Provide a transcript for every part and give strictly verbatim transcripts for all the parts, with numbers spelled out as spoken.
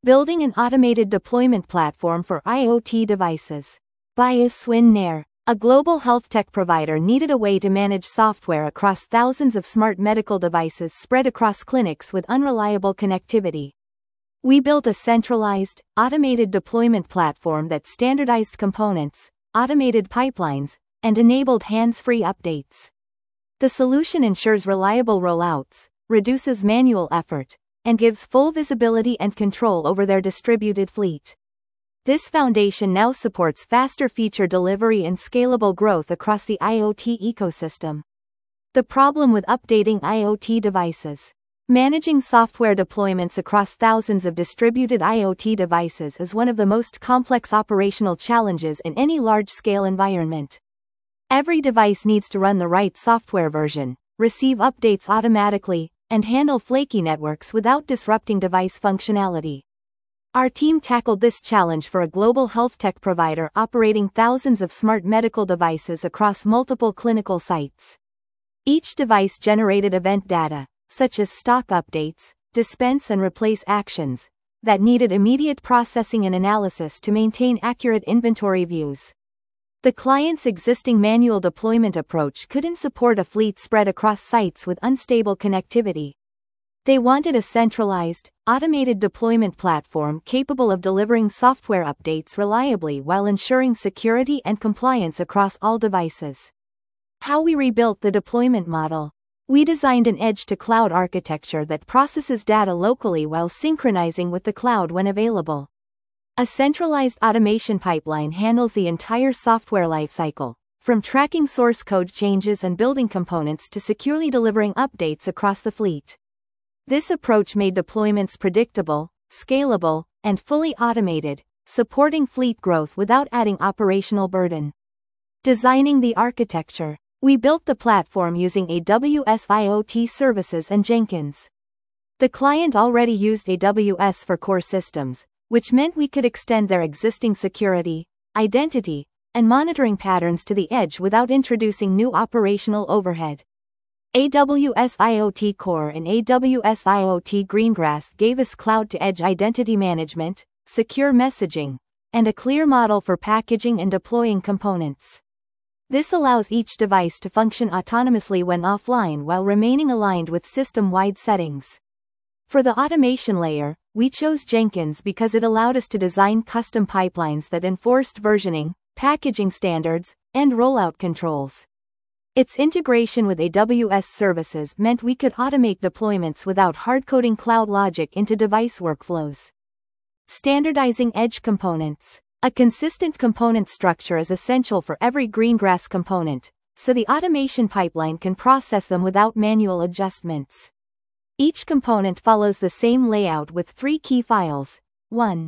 Building an automated deployment platform for IoT devices. BioSwin Nair, a global health tech provider, needed a way to manage software across thousands of smart medical devices spread across clinics with unreliable connectivity. We built a centralized, automated deployment platform that standardized components, automated pipelines, and enabled hands-free updates. The solution ensures reliable rollouts, reduces manual effort, and gives full visibility and control over their distributed fleet. This foundation now supports faster feature delivery and scalable growth across the IoT ecosystem. The problem with updating IoT devices. Managing software deployments across thousands of distributed IoT devices is one of the most complex operational challenges in any large-scale environment. Every device needs to run the right software version, receive updates automatically, and handle flaky networks without disrupting device functionality. Our team tackled this challenge for a global health tech provider operating thousands of smart medical devices across multiple clinical sites. Each device generated event data, such as stock updates, dispense and replace actions, that needed immediate processing and analysis to maintain accurate inventory views. The client's existing manual deployment approach couldn't support a fleet spread across sites with unstable connectivity. They wanted a centralized, automated deployment platform capable of delivering software updates reliably while ensuring security and compliance across all devices. How we rebuilt the deployment model. We designed an edge-to-cloud architecture that processes data locally while synchronizing with the cloud when available. A centralized automation pipeline handles the entire software lifecycle, from tracking source code changes and building components to securely delivering updates across the fleet. This approach made deployments predictable, scalable, and fully automated, supporting fleet growth without adding operational burden. Designing the architecture. We built the platform using A W S IoT services and Jenkins. The client already used A W S for core systems, which meant we could extend their existing security, identity, and monitoring patterns to the edge without introducing new operational overhead. A W S IoT Core and A W S IoT Greengrass gave us cloud-to-edge identity management, secure messaging, and a clear model for packaging and deploying components. This allows each device to function autonomously when offline while remaining aligned with system-wide settings. For the automation layer, we chose Jenkins because it allowed us to design custom pipelines that enforced versioning, packaging standards, and rollout controls. Its integration with A W S services meant we could automate deployments without hard-coding cloud logic into device workflows. Standardizing edge components. A consistent component structure is essential for every Greengrass component, so the automation pipeline can process them without manual adjustments. Each component follows the same layout with three key files. one.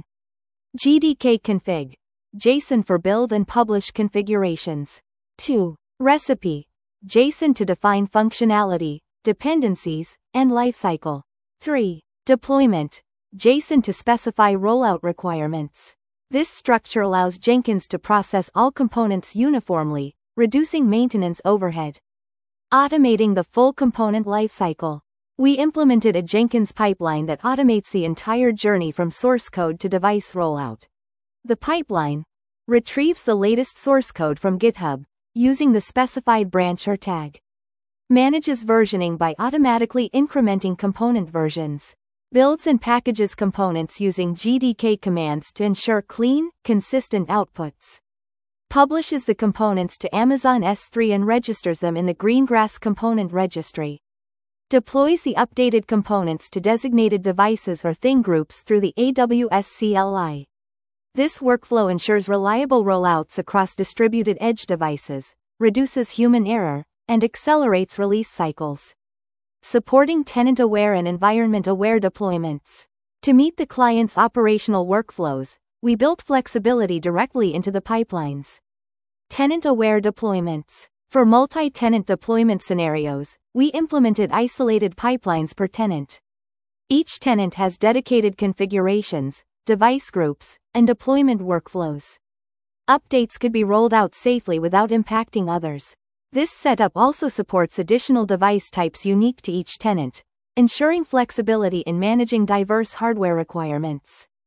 G D K config, JSON for build and publish configurations. two. Recipe, JSON to define functionality, dependencies, and lifecycle. three. Deployment, JSON to specify rollout requirements. This structure allows Jenkins to process all components uniformly, reducing maintenance overhead. Automating the full component lifecycle. We implemented a Jenkins pipeline that automates the entire journey from source code to device rollout. The pipeline retrieves the latest source code from GitHub, using the specified branch or tag. Manages versioning by automatically incrementing component versions. Builds and packages components using G D K commands to ensure clean, consistent outputs. Publishes the components to Amazon S three and registers them in the Greengrass component registry. Deploys the updated components to designated devices or thing groups through the A W S C L I. This workflow ensures reliable rollouts across distributed edge devices, reduces human error, and accelerates release cycles. Supporting tenant-aware and environment-aware deployments. To meet the client's operational workflows, we built flexibility directly into the pipelines. Tenant-aware deployments. For multi-tenant deployment scenarios, we implemented isolated pipelines per tenant. Each tenant has dedicated configurations, device groups, and deployment workflows. Updates could be rolled out safely without impacting others. This setup also supports additional device types unique to each tenant, ensuring flexibility in managing diverse hardware requirements.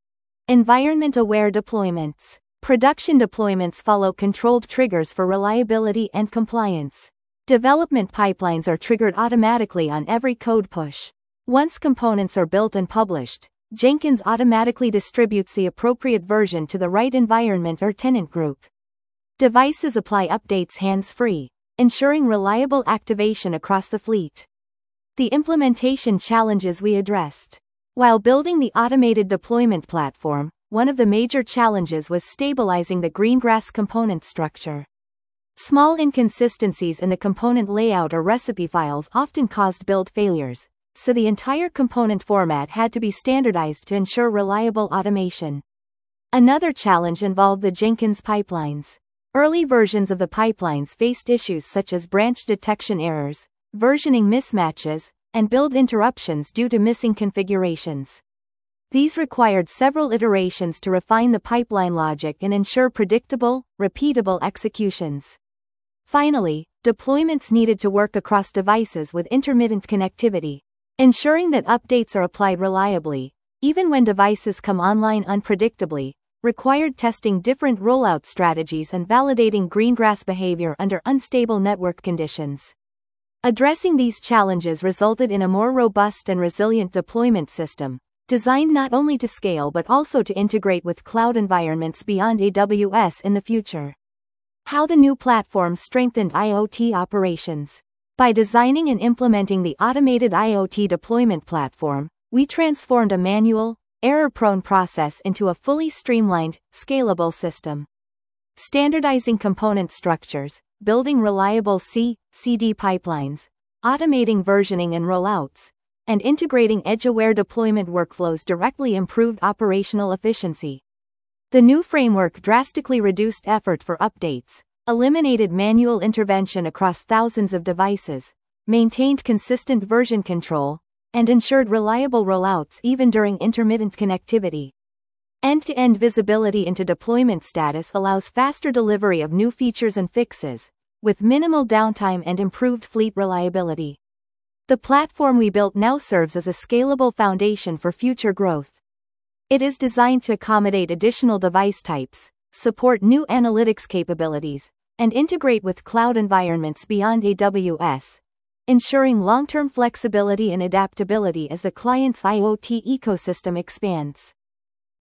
Environment-aware deployments. Production deployments follow controlled triggers for reliability and compliance. Development pipelines are triggered automatically on every code push. Once components are built and published, Jenkins automatically distributes the appropriate version to the right environment or tenant group. Devices apply updates hands-free, ensuring reliable activation across the fleet. The implementation challenges we addressed. While building the automated deployment platform, one of the major challenges was stabilizing the Greengrass component structure. Small inconsistencies in the component layout or recipe files often caused build failures, so the entire component format had to be standardized to ensure reliable automation. Another challenge involved the Jenkins pipelines. Early versions of the pipelines faced issues such as branch detection errors, versioning mismatches, and build interruptions due to missing configurations. These required several iterations to refine the pipeline logic and ensure predictable, repeatable executions. Finally, deployments needed to work across devices with intermittent connectivity, ensuring that updates are applied reliably, even when devices come online unpredictably, required testing different rollout strategies and validating Greengrass behavior under unstable network conditions. Addressing these challenges resulted in a more robust and resilient deployment system, designed not only to scale but also to integrate with cloud environments beyond A W S in the future. How the new platform strengthened IoT operations. By designing and implementing the automated IoT deployment platform, we transformed a manual, error-prone process into a fully streamlined, scalable system. Standardizing component structures, building reliable C C D pipelines, automating versioning and rollouts, and integrating edge-aware deployment workflows directly improved operational efficiency. The new framework drastically reduced effort for updates, eliminated manual intervention across thousands of devices, maintained consistent version control, and ensured reliable rollouts even during intermittent connectivity. End-to-end visibility into deployment status allows faster delivery of new features and fixes, with minimal downtime and improved fleet reliability. The platform we built now serves as a scalable foundation for future growth. It is designed to accommodate additional device types, support new analytics capabilities, and integrate with cloud environments beyond A W S, ensuring long-term flexibility and adaptability as the client's IoT ecosystem expands.